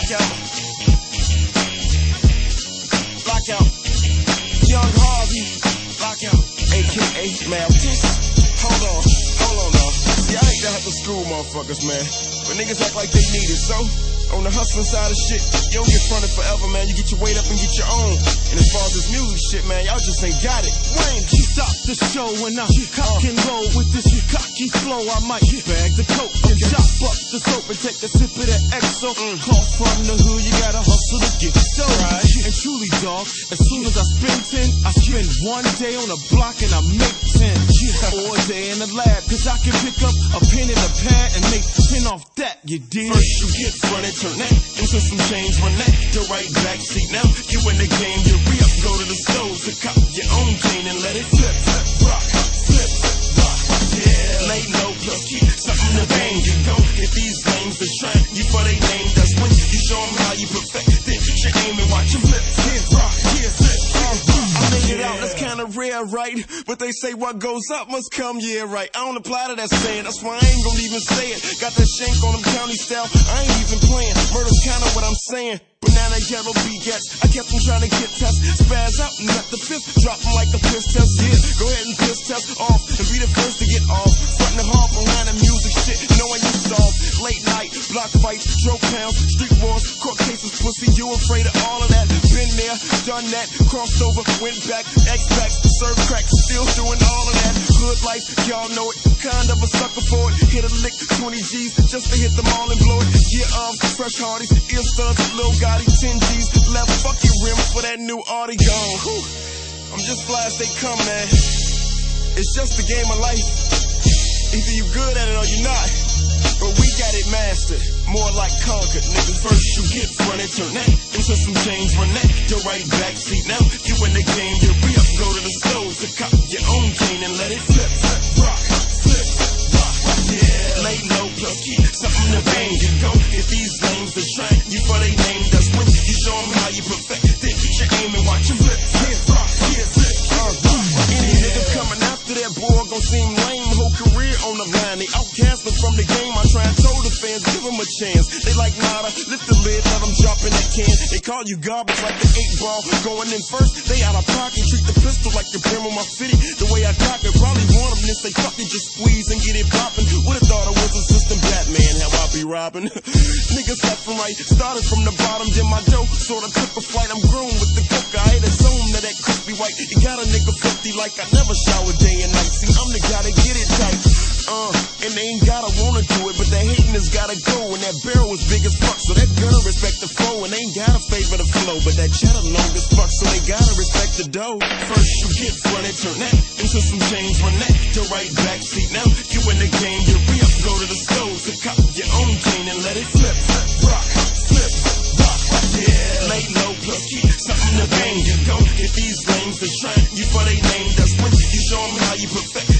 Blackout. Blackout. Young Harvey. Blackout. AKA Maltis. Hold on, dog. See, I hate to have to school motherfuckers, man. But niggas act like they need it, so on the hustling side of shit, you don't get fronted forever, man. You get your weight up and get your own. And as far as this music shit, man, y'all just ain't got it. Wayne, stop the show when I cock and roll with this cocky flow. I might bag the coke and chop up the soap and take a sip of that XO. Call from the hood, you gotta hustle to get dough. Right. And truly, dog, as soon as I spend 10, I spend one day on a block and I make 10. Or a day in the lab, cause I can pick up a pen and a pad and make 10 off that, you dig? First you get fronted, turn that into some change, run that the right back seat. Now you in the game, you re-up, go to the stove to cop your own cane and let it flip, rock, flip, rock, yeah. Lay low, plus keep something to bang. You gon' get these names to shrine you for they name. That's when you show them how you perfect. Then you aim and watch them flip, rock, flip. I made it out, that's kinda rare, right? But they say what goes up must come, yeah, right. I don't apply to that saying, that's why I ain't gonna even say it. Got that shank on them county style, I ain't even playing. Murder's kinda what I'm saying. But now they yellow begats, I kept them trying to get test. Spaz out and at the fifth, drop them like a piss test. Yeah, go ahead and piss test off and be the first to get off. Frontin' hard behind the music shit, knowing you soft. Late night, block fights, drove pounds, street wars, court cases, pussy. You afraid of all of that? Been there, done that, crossed over, went back, X-Backs, served crack, still doing all of that. Hood life, y'all know it, kind of a sucker for it. Hit a lick, 20 G's, just to hit them all and blow it. Year of fresh hardies, ear studs, Lil Gotti, 10 G's, left fucking rims for that new Audi gone. Whew. I'm just fly as they come, man. It's just a game of life. Either you good at it or you not. But we got it mastered, more like conquered, nigga. First you get fronted, turn that into some change, run that the right back seat. Now you in the game, you re-up, go to the stove to cop your own cane and let it flip, rock, flip, rock, yeah. Lay low, plus keep something to bang. You gon' get these names to shrine you for they name. That's when you show them how you perfect. Then you aim and watch them flip, rock, flip, any nigga coming after that boy gon' seem lame. Whole career on the line, they outcast them from the game. I try and told the fans, give them a chance. They like nada, lift the lid, let them drop in that can. They call you garbage like the 8 ball. Going in first, they out of pocket. Treat the pistol like the brim on my fitty. The way I cock it, probably want them. Then say fuck it, just squeeze and get it poppin'. Would've thought I was assistant Batman, how I be robbing. Niggas left and right, started from the bottom. Then my dough sorta took a flight. I'm grown with the coke, I hate a zone to that crispy white. You got a nigga 50 like I never shower day and night. See, I'm the guy that get it tight. And they ain't gotta wanna do it, but the hating has gotta go. And that barrel was big as fuck, so that gonna respect the flow. And they ain't gotta favor the flow, but that cheddar long as fuck, so they gotta respect the dough. First you get fronted, turn that into some change, run that the right back seat. Now you in the game, you re-up, go to the stove to cop your own cane and let it flip, rock, flip, rock, yeah. Lay low, plus keep something to bang. You gon' get these names to shrine you for they name. That's when you show them how you perfect.